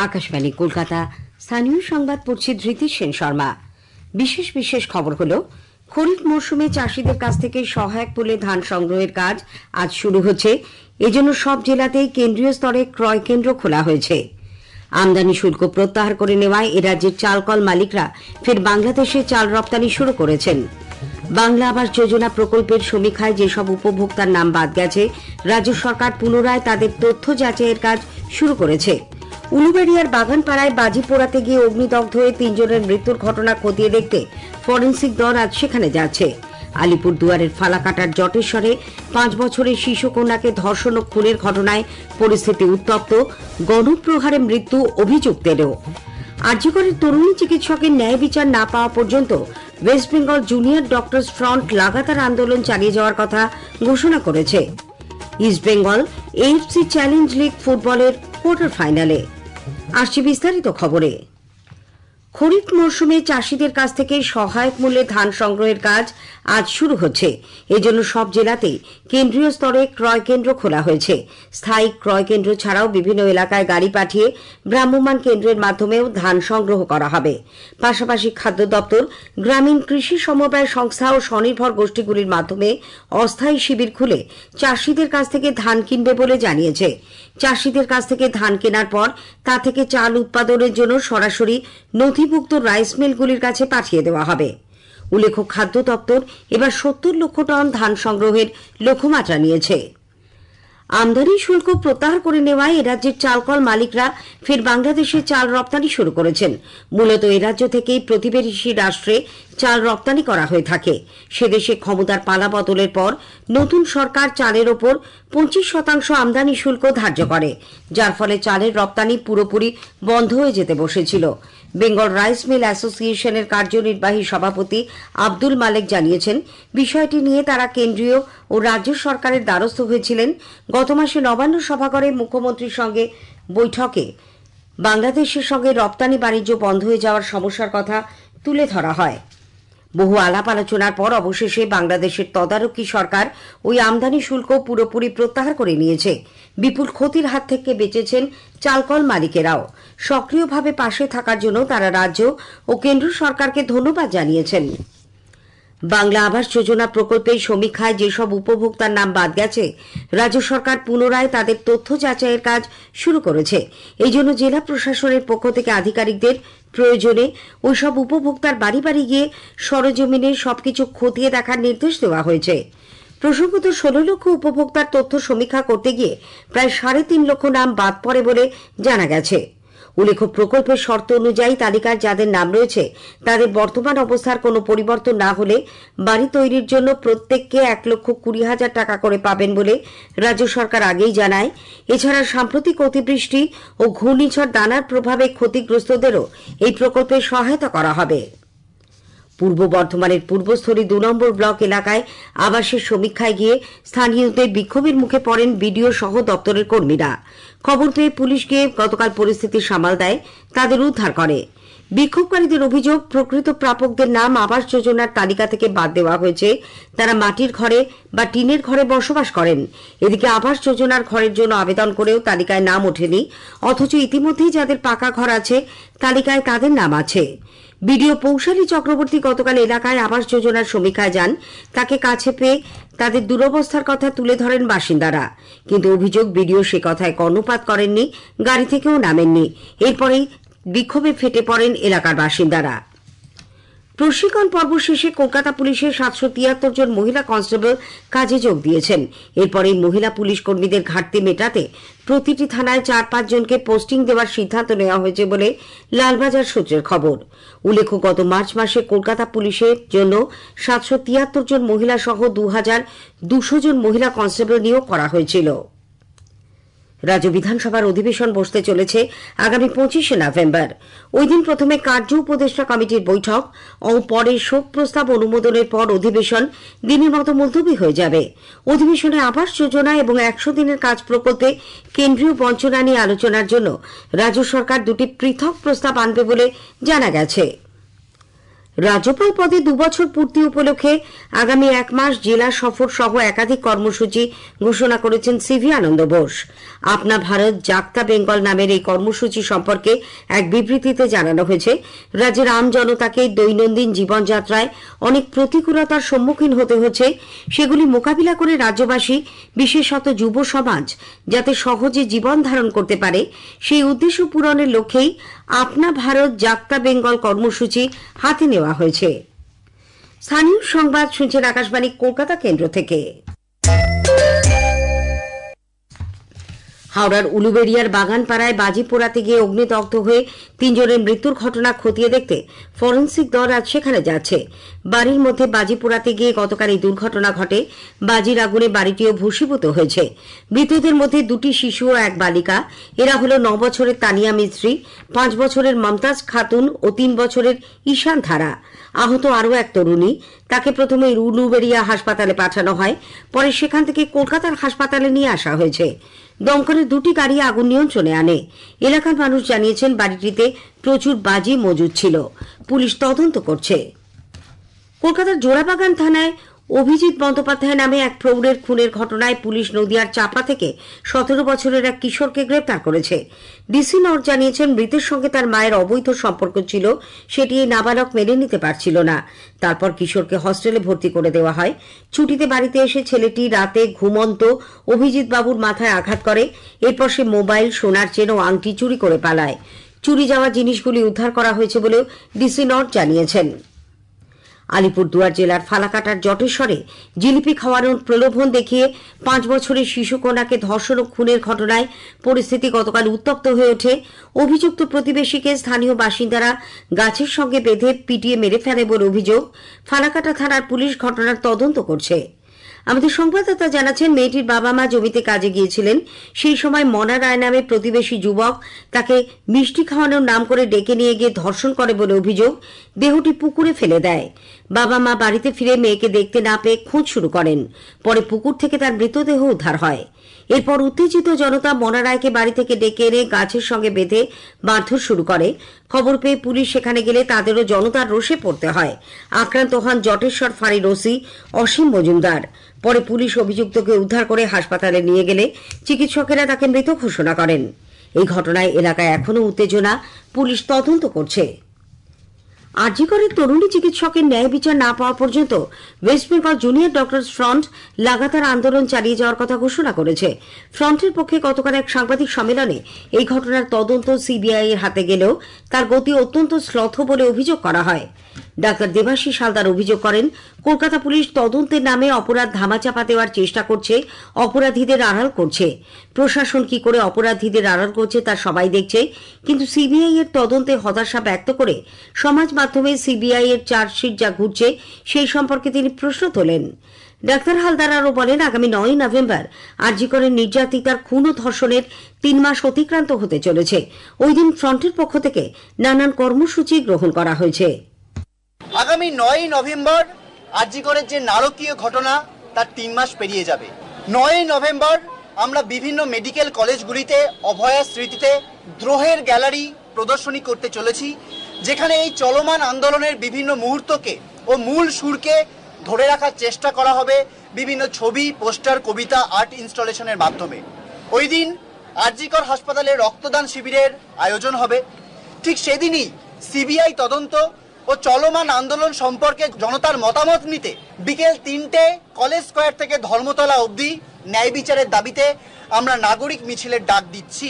আকাশবাণী কলকাতা। স্থানীয় সংবাদ পড়ছি ধৃতি সেন শর্মা। বিশেষ খবর হলো, খরিফ মরশুমে চাষীদের কাছ থেকে সহায়ক মূল্যে ধান সংগ্রহের কাজ আজ শুরু হচ্ছে। এজন্য সব জেলাতেই কেন্দ্রীয় স্তরে ক্রয় কেন্দ্র খোলা হয়েছে। আমদানি শুল্ক প্রত্যাহার করে নেওয়ায় এ রাজ্যের চালকল মালিকরা ফের বাংলাদেশে চাল রপ্তানি শুরু করেছেন। বাংলা আবাস যোজনা প্রকল্পের সমীক্ষায় যেসব উপভোক্তার নাম বাদ গেছে, রাজ্য সরকার পুনরায় তাদের তথ্য যাচাইয়ের কাজ শুরু করেছে। উলুবেড়িয়ার বাগানপাড়ায় বাজি পোড়াতে গিয়ে অগ্নিদগ্ধ হয়ে 3 জনের মৃত্যুর ঘটনা খতিয়ে দেখতে ফরেন্সিক দল আজ সেখানে যাচ্ছে। আলিপুরদুয়ারের ফালাকাটার জটেশ্বরে 5 বছরের শিশু কন্যাকে ধর্ষণ ও খুনের ঘটনায় পরিস্থিতি উত্তপ্ত, গণপ্রহারে মৃত্যু অভিযুক্তেরও। আরজিকরের তরুণী চিকিৎসকের ন্যায় বিচার না পাওয়া পর্যন্ত West Bengal junior doctors front লাগাতার আন্দোলন চালিয়ে যাওয়ার কথা ঘোষণা করেছে। East Bengal AFC challenge league ফুটবলের কোয়ার্টার ফাইনালে। আসছে বিস্তারিত খবরে। খরিফ মরশুমে চাষীদের কাছ থেকে সহায়ক মূল্যে ধান সংগ্রহের কাজ আজ শুরু হচ্ছে। এজন্য সব জেলাতেই কেন্দ্রীয় স্তরে ক্রয় কেন্দ্র খোলা হয়েছে। স্থায়ী ক্রয় কেন্দ্র ছাড়াও বিভিন্ন এলাকায় গাড়ি পাঠিয়ে ভ্রাম্যমাণ কেন্দ্রের মাধ্যমেও ধান সংগ্রহ করা হবে। পাশাপাশি খাদ্য দপ্তর, গ্রামীণ কৃষি সমবায় সংস্থা ও স্বনির্ভর গোষ্ঠীগুলির মাধ্যমে অস্থায়ী শিবির খুলে চাষীদের কাছ থেকে ধান কিনবে বলে জানিয়েছে। চাষীদের কাছ থেকে ধান কেনার পর তা থেকে চাল উৎপাদনের জন্য সরাসরি নথিভুক্ত রাইস মিলগুলির কাছে পাঠিয়ে দেওয়া হবে। উল্লেখ্য, খাদ্য দপ্তর এবার 70 লক্ষ টন ধান সংগ্রহের লক্ষ্যমাত্রা নিয়েছে। আমদানি শুল্ক প্রত্যাহার করে নেওয়ায় এ রাজ্যের চালকল মালিকরা ফের বাংলাদেশে চাল রপ্তানি শুরু করেছেন। মূলত এ রাজ্য থেকেই প্রতিবেশী রাষ্ট্রে চাল রপ্তানি করা হয়ে থাকে। সে দেশে ক্ষমতার পালা বদলের পর নতুন সরকার চালের ওপর 25% আমদানি শুল্ক ধার্য করে, যার ফলে চালের রপ্তানি পুরোপুরি বন্ধ হয়ে যেতে বসেছিল। বেঙ্গল রাইস মিল অ্যাসোসিয়েশনের কার্যনির্বাহী সভাপতি আব্দুল মালেক জানিয়েছেন, বিষয়টি নিয়ে তারা কেন্দ্রীয় ও রাজ্য সরকারের দ্বারস্থ হয়েছিলেন। গত মাসে নবান্ন সভাঘরে মুখ্যমন্ত্রীর সঙ্গে বৈঠকে বাংলাদেশের সঙ্গে রপ্তানি বাণিজ্য বন্ধ হয়ে যাওয়ার সমস্যার কথা তুলে ধরা হয়। বহু আলাপ আলোচনার পর অবশেষে বাংলাদেশের তদারকি সরকার ওই আমদানি শুল্ক পুরোপুরি প্রত্যাহার করে নিয়েছে। বিপুল ক্ষতির হাত থেকে বেঁচেছেন চালকল মালিকেরাও। সক্রিয়ভাবে পাশে থাকার জন্য তারা রাজ্য ও কেন্দ্র সরকারকে ধন্যবাদ জানিয়েছেন। বাংলা আবাস যোজনা প্রকল্পের সমীক্ষায় যেসব উপভোক্তার নাম বাদ গেছে, রাজ্য সরকার পুনরায় তাদের তথ্য যাচাইয়ের কাজ শুরু করেছে। এই জন্য জেলা প্রশাসনের পক্ষ থেকে আধিকারিকদের প্রয়োজনে ওইসব উপভোক্তার বাড়ি বাড়ি গিয়ে সরেজমিনে সবকিছু খতিয়ে দেখার নির্দেশ দেওয়া হয়েছে। প্রসঙ্গত 16 লক্ষ উপভোক্তার তথ্য সমীক্ষা করতে গিয়ে প্রায় 3.5 লক্ষ নাম বাদ পড়ে বলে জানা গেছে। উল্লেখ্য, প্রকল্পের শর্ত অনুযায়ী তালিকায় যাদের নাম রয়েছে তাদের বর্তমান অবস্থার কোনো পরিবর্তন না হলে বাড়ি তৈরির জন্য প্রত্যেককে 1,20,000 টাকা করে পাবেন বলে রাজ্য সরকার আগেই জানায়। এছাড়া সাম্প্রতিক অতিবৃষ্টি ও ঘূর্ণিঝড় দানার প্রভাবে ক্ষতিগ্রস্তদেরও এই প্রকল্পে সহায়তা করা হবে। পূর্ব বর্ধমানের পূর্বস্থলী 2 নম্বর ব্লক এলাকায় আবাসের সমীক্ষায় গিয়ে স্থানীয়দের বিক্ষোভের মুখে পড়েন বিডিও সহ দপ্তরের কর্মীরা। খবর পেয়ে পুলিশ গিয়ে গতকাল পরিস্থিতি সামাল দেয়, তাদের উদ্ধার করে। বিক্ষোভকারীদের অভিযোগ, প্রকৃত প্রাপকদের নাম আবাস যোজনার তালিকা থেকে বাদ দেওয়া হয়েছে। তারা মাটির ঘরে বা টিনের ঘরে বসবাস করেন। এদিকে আবাস যোজনার ঘরের জন্য আবেদন করেও তালিকায় নাম ওঠেনি, অথচ ইতিমধ্যেই যাদের পাকা ঘর আছে তালিকায় তাদের নাম আছে। বিডিও পৌশালী চক্রবর্তী গতকাল এলাকায় আবাস যোজনার সমীক্ষায় যান। তাকে কাছে পেয়ে তাদের দুরবস্থার কথা তুলে ধরেন বাসিন্দারা, কিন্তু অভিযোগ বিডিও সে কথায় কর্ণপাত করেননি, গাড়ি থেকেও নামেননি। এরপরেই বিক্ষোভে ফেটে পড়েন এলাকার বাসিন্দারা। প্রশিক্ষণ পর্ব শেষে কলকাতা পুলিশের 773 জন মহিলা কনস্টেবল কাজে যোগ দিয়েছেন। এরপরেই মহিলা পুলিশ কর্মীদের ঘাটতি মেটাতে প্রতিটি থানায় 4-5 জনকে পোস্টিং দেওয়ার সিদ্ধান্ত নেওয়া হয়েছে বলে লালবাজার সূত্রের খবর। উল্লেখ্য, গত মার্চ মাসে কলকাতা পুলিশের জন্য 773 জন মহিলা সহ 2,200 জন মহিলা কনস্টেবল নিয়োগ করা হয়েছিল। রাজ্য বিধানসভার অধিবেশন বসতে চলেছে আগামী 25শে নভেম্বর। ওই দিন প্রথমে কার্য উপদেষ্টা কমিটির বৈঠক ও পরে শোক প্রস্তাব অনুমোদনের পর অধিবেশন দিনের মতো মুলতবি হয়ে যাবে। অধিবেশনে আবাস যোজনা এবং 100 দিনের কাজ প্রকল্পে কেন্দ্রীয় বঞ্চনা নিয়ে আলোচনার জন্য রাজ্য সরকার 2টি পৃথক প্রস্তাব আনবে বলে জানা গেছে। রাজ্যপাল পদে 2 বছর পূর্তি উপলক্ষে আগামী 1 মাস জেলা সফর সহ একাধিক কর্মসূচি ঘোষণা করেছেন সিভি আনন্দ বোস। আপনা ভারত জাগতা বেঙ্গল নামের এই কর্মসূচি সম্পর্কে এক বিবৃতিতে জানানো হয়েছে, রাজ্যের আম জনতাকে দৈনন্দিন জীবনযাত্রায় অনেক প্রতিকূলতার সম্মুখীন হতে হচ্ছে, সেগুলি মোকাবিলা করে রাজ্যবাসী, বিশেষত যুব সমাজ যাতে সহজে জীবন ধারণ করতে পারে, সেই উদ্দেশ্য পূরণের লক্ষ্যেই আপনা ভারত জাগতা বেঙ্গল কর্মসূচি হাতে নেওয়া হয়েছে। স্থানীয় সংবাদ শুনছেন আকাশবাণী কলকাতা কেন্দ্র থেকে। হাওড়ার উলুবেড়িয়ার বাগানপাড়ায় বাজি পোড়াতে গিয়ে অগ্নিদগ্ধ হয়ে 3 জনের মৃত্যুর ঘটনা খতিয়ে দেখতে ফরেন্সিক দল আজ সেখানে যাচ্ছে। বাড়ির মধ্যে বাজি পোড়াতে গিয়ে গতকাল এই দুর্ঘটনা ঘটে। বাজির আগুনে বাড়িটিও ভূষীভূত হয়েছে। মৃতদের মধ্যে 2টি শিশু ও 1 বালিকা। এরা হল 9 বছরের তানিয়া মিস্ত্রি, 5 বছরের মমতাজ খাতুন ও 3 বছরের ঈশান ধারা। আহত আরও এক তরুণী, তাকে প্রথমে উলুবেড়িয়া হাসপাতালে পাঠানো হয়, পরে সেখান থেকে কলকাতার হাসপাতালে নিয়ে আসা হয়েছে। দমকলের 2টি গাড়ি আগুন নিয়ন্ত্রণে আনে। এলাকার মানুষ জানিয়েছেন বাড়িটিতে প্রচুর বাজি মজুদ ছিল। পুলিশ তদন্ত করছে। কলকাতার জোড়াবাগান থানায় অভিজিৎ বন্দ্যোপাধ্যায় নামে এক প্রৌঢ়ের খুনের ঘটনায় পুলিশ নদিয়ার চাপড়া থেকে 17 বছরের এক কিশোরকে গ্রেপ্তার করেছে। ডিসি নর্থ জানিয়েছেন, মৃতের সঙ্গে তার মায়ের অবৈধ সম্পর্ক ছিল, সেটি এই নাবালক মেনে নিতে পারছিল না। তারপর কিশোরকে হস্টেলে ভর্তি করে দেওয়া হয়। ছুটিতে বাড়িতে এসে ছেলেটি রাতে ঘুমন্ত অভিজিৎ বাবুর মাথায় আঘাত করে। এরপর সে মোবাইল, সোনার চেন ও আংটি চুরি করে পালায়। চুরি যাওয়া জিনিসগুলি উদ্ধার করা হয়েছে বলেও ডিসি নর্থ জানিয়েছেন। আলিপুরদুয়ার জেলার ফালাকাটার জটেশ্বরে জিলিপি খাওয়ানোর প্রলোভন দেখিয়ে 5 বছরের শিশুকন্যাকে ধর্ষণ ও খুনের ঘটনায় পরিস্থিতি গতকাল উত্তপ্ত হয়ে ওঠে। অভিযুক্ত প্রতিবেশীকে স্থানীয় বাসিন্দারা গাছের সঙ্গে বেঁধে পিটিয়ে মেরে ফেলে বলে অভিযোগ। ফালাকাটা থানার পুলিশ ঘটনার তদন্ত করছে। আমাদের সংবাদদাতা জানাচ্ছেন, মেয়েটির বাবা মা জমিতে কাজে গিয়েছিলেন। সেই সময় মনা রায় নামে প্রতিবেশী যুবক তাকে মিষ্টি খাওয়ানোর নাম করে ডেকে নিয়ে গিয়ে ধর্ষণ করে বলে অভিযোগ। দেহটি পুকুরে ফেলে দেয়। বাবা মা বাড়িতে ফিরে মেয়েকে দেখতে না পেয়ে খোঁজ শুরু করেন। পরে পুকুর থেকে তার মৃতদেহ উদ্ধার হয়। এরপর উত্তেজিত জনতা মনা রায়কে বাড়ি থেকে ডেকে এনে গাছের সঙ্গে বেঁধে মারধর শুরু করে। খবর পেয়ে পুলিশ সেখানে গেলে তাদেরও জনতার রোষে পড়তে হয়। আক্রান্ত হন জটেশ্বর ফাঁড়ির ওসি অসীম মজুমদার। পরে পুলিশ অভিযুক্তকে উদ্ধার করে হাসপাতালে নিয়ে গেলে চিকিৎসকেরা তাকে মৃত ঘোষণা করেন। এই ঘটনায় এলাকায় এখনও উত্তেজনা। পুলিশ তদন্ত করছে। আরজিকরের তরুণী চিকিৎসকের ন্যায় বিচার না পাওয়া পর্যন্ত West Bengal junior doctors front লাগাতার আন্দোলন চালিয়ে যাওয়ার কথা ঘোষণা করেছে। ফ্রন্টের পক্ষে গতকাল এক সাংবাদিক সম্মেলনে এই ঘটনার তদন্ত সিবিআই এর হাতে গেলেও তার গতি অত্যন্ত শ্লথ বলে অভিযোগ করা হয়। ডাক্তার দেবাশিস হালদার অভিযোগ করেন, কলকাতা পুলিশ তদন্তের নামে অপরাধ ধামাচাপা দেওয়ার চেষ্টা করছে, অপরাধীদের আড়াল করছে। প্রশাসন কি করে অপরাধীদের আড়াল করছে তা সবাই দেখছে, কিন্তু সিবিআই এর তদন্তে হতাশা ব্যক্ত করে সমাজ মাধ্যমে সিবিআই এর চার্জশিট যা ঘুরছে সেই সম্পর্কে তিনি প্রশ্ন তোলেন। ডাক্তার হালদার আরও বলেন, আগামী 9 নভেম্বর আরজিকরের নির্যাতিতার খুন ও ধর্ষণের 3 মাস অতিক্রান্ত হতে চলেছে। ওই দিন ফ্রন্টের পক্ষ থেকে নানান কর্মসূচি গ্রহণ করা হয়েছে। আগামী 9 নভেম্বর আরজিকরের যে নারকীয় ঘটনা তার 3 মাস পেরিয়ে যাবে। 9 নভেম্বর আমরা বিভিন্ন মেডিকেল কলেজগুলিতে অভয়া স্মৃতিতে দ্রোহের গ্যালারি প্রদর্শনী করতে চলেছি, যেখানে এই চলমান আন্দোলনের বিভিন্ন মুহূর্তকে ও মূল সুরকে ধরে রাখার চেষ্টা করা হবে বিভিন্ন ছবি, পোস্টার, কবিতা, আর্ট ইনস্টলেশনের মাধ্যমে। ওই দিন আরজিকর হাসপাতালে রক্তদান শিবিরের আয়োজন হবে। ঠিক সেদিনই সিবিআই তদন্ত ও চলমান আন্দোলন সম্পর্কে জনতার মতামত নিতে বিকেল 3টে কলেজ স্কোয়ার থেকে ধর্মতলা অবধি ন্যায় বিচারের দাবিতে আমরা নাগরিক মিছিলের ডাক দিচ্ছি।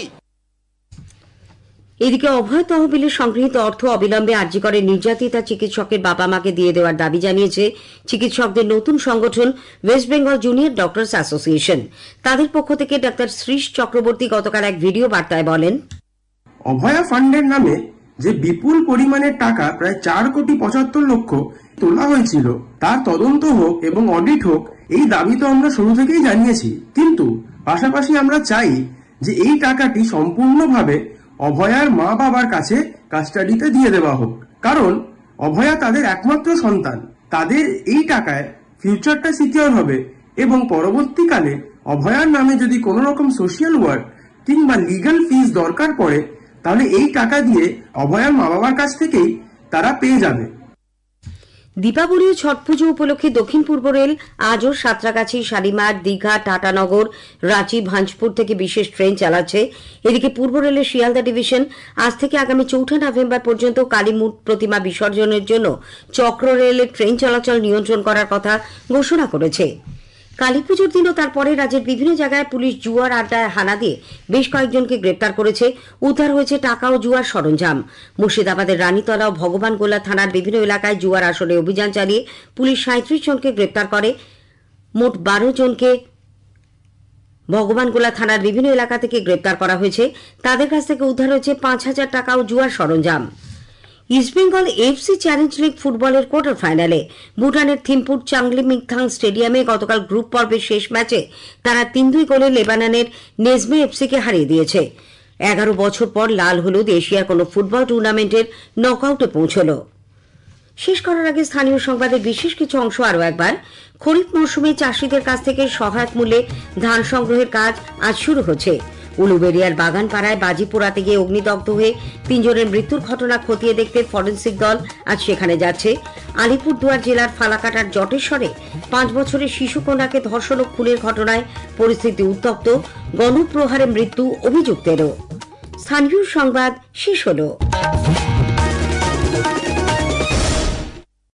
এদিকে অভয় তহবিলে সংগৃহীত অর্থ অবিলম্বে আরজিকরের নির্যাতিতা চিকিৎসকের বাবা মাকে দিয়ে দেওয়ার দাবি জানিয়েছে চিকিৎসকদের নতুন সংগঠন West Bengal junior doctors association. তাদের পক্ষ থেকে ডাক্তার শ্রীশ চক্রবর্তী গতকাল এক ভিডিও বার্তায় বলেন, অভয়া ফান্ডের নামে যে বিপুল পরিমাণের টাকা প্রায় 4,75,00,000 তোলা হয়েছিল তার তদন্ত হোক এবং অডিট হোক, এই দাবি তো আমরা শুরু থেকেই জানিয়েছি। কিন্তু পাশাপাশি আমরা চাই যে এই টাকাটি সম্পূর্ণভাবে অভয়ার মা বাবার কাছে কাস্টাডিতে দিয়ে দেওয়া হোক, কারণ অভয়া তাদের একমাত্র সন্তান। তাদের এই টাকায় ফিউচারটা সিকিউর হবে এবং পরবর্তীকালে অভয়ার নামে যদি কোনো রকম সোশ্যাল ওয়ার্ক কিংবা লিগ্যাল ফিস দরকার পড়ে, তাহলে এই টাকা দিয়ে অভয়ার মা বাবার কাছ থেকেই তারা পেয়ে যাবে। দীপাবলি ও ছট পুজো উপলক্ষে দক্ষিণ পূর্ব রেল আজও সাঁতরাগাছি, শালিমার, দীঘা, টাটানগর, রাঁচি, ভাঞ্জপুর থেকে বিশেষ ট্রেন চালাচ্ছে। এদিকে পূর্ব রেলের শিয়ালদা ডিভিশন আজ থেকে আগামী ৪ নভেম্বর পর্যন্ত কালী প্রতিমা বিসর্জনের জন্য চক্র রেলের ট্রেন চলাচল নিয়ন্ত্রণ করার কথা ঘোষণা করেছে। কালীপুজোর দিনও তারপরে রাজ্যের বিভিন্ন জায়গায় পুলিশ জুয়ার আড্ডায় হানা দিয়ে বেশ কয়েকজনকে গ্রেপ্তার করেছে। উদ্ধার হয়েছে টাকা ও জুয়ার সরঞ্জাম। মুর্শিদাবাদের রানীতলা ও ভগবানগোলা থানার বিভিন্ন এলাকায় জুয়ার আসরে অভিযান চালিয়ে পুলিশ ৩৭ জনকে গ্রেপ্তার করে। মোট ১২ জনকে ভগবানগোলা থানার বিভিন্ন এলাকা থেকে গ্রেপ্তার করা হয়েছে। তাদের কাছ থেকে উদ্ধার হয়েছে ৫,০০০ টাকা ও জুয়ার সরঞ্জাম। ইস্টবেঙ্গল এফসি চ্যালেঞ্জ লিগ ফুটবলের কোয়ার্টার ফাইনালে ভুটানের থিম্পুর চাংলিমিংথাং স্টেডিয়ামে গতকাল গ্রুপ পর্বের শেষ ম্যাচে তারা ৩-২ গোলে লেবাননের নেজমে এফসিকে হারিয়ে দিয়েছে। ১১ বছর পর লাল হলুদ এশিয়ার কোন ফুটবল টুর্নামেন্টের নকআউটে পৌঁছল। শেষ করার আগে স্থানীয় সংবাদের বিশেষ কিছু অংশ আরও একবার। খরিফ মৌসুমে চাষিদের কাছ থেকে সহায়ক মূল্যে ধান সংগ্রহের কাজ আজ শুরু হচ্ছে। উলুবেড়িয়ার বাগানপাড়ায় বাজি পোড়াতে গিয়ে অগ্নিদগ্ধ হয়ে ৩ জনের মৃত্যুর ঘটনা খতিয়ে দেখতে ফরেন্সিক দল আজ সেখানে যাচ্ছে। আলিপুরদুয়ার জেলার ফালাকাটার জটেশ্বরে ৫ বছরের শিশুকন্যাকে ধর্ষণ ও খুনের ঘটনায় পরিস্থিতি উত্তপ্ত। গণপ্রহারে মৃত্যু অভিযুক্তেরও। স্থানীয় সংবাদ শেষ হলো।